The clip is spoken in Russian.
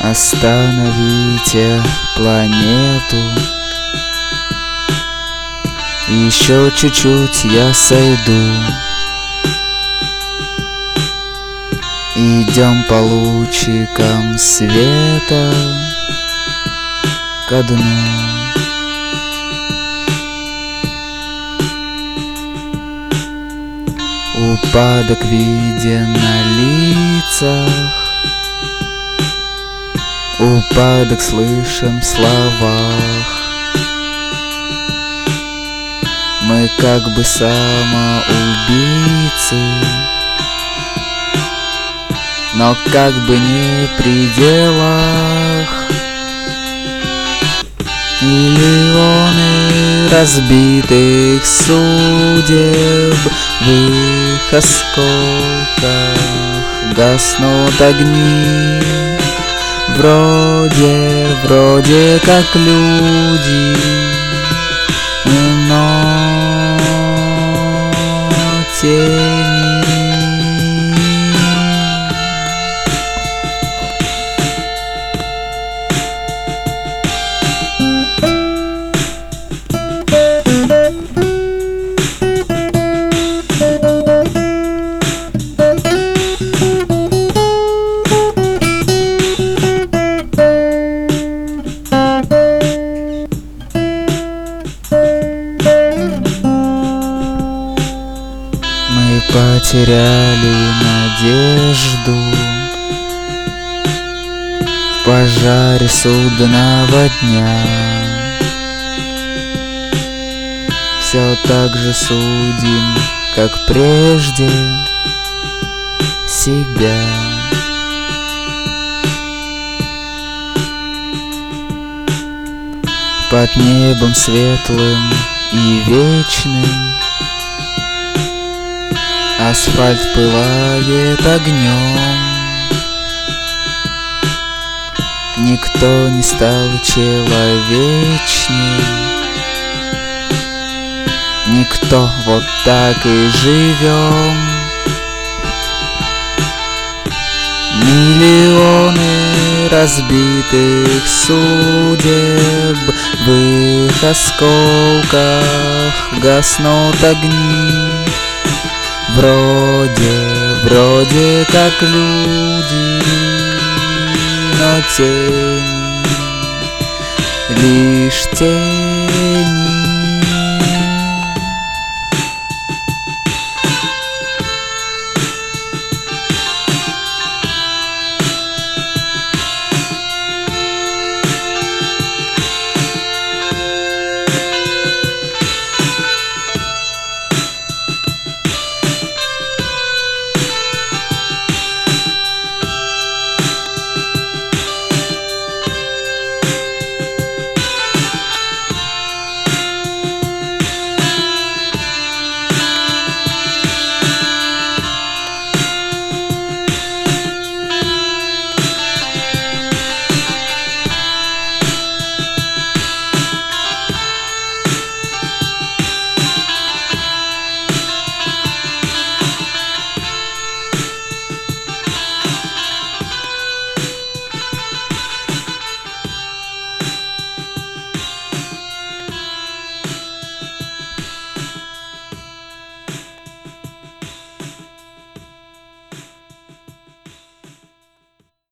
Остановите планету. Еще чуть-чуть я сойду. Идем по лучикам света ко дну. Упадок виден на лицах, упадок слышим в словах. Мы как бы самоубийцы, но как бы не при делах. Миллионы разбитых судеб, в их осколках гаснут огни. Вроде как люди, но тени. Мы потеряли надежду в пожаре судного дня. Все так же судим, как прежде, себя. Под небом светлым и вечным асфальт пылает огнем. Никто не стал человечней, никто, вот так и живем. Миллионы разбитых судеб, в их осколках гаснут огни. Вроде как люди, но тени, лишь тени.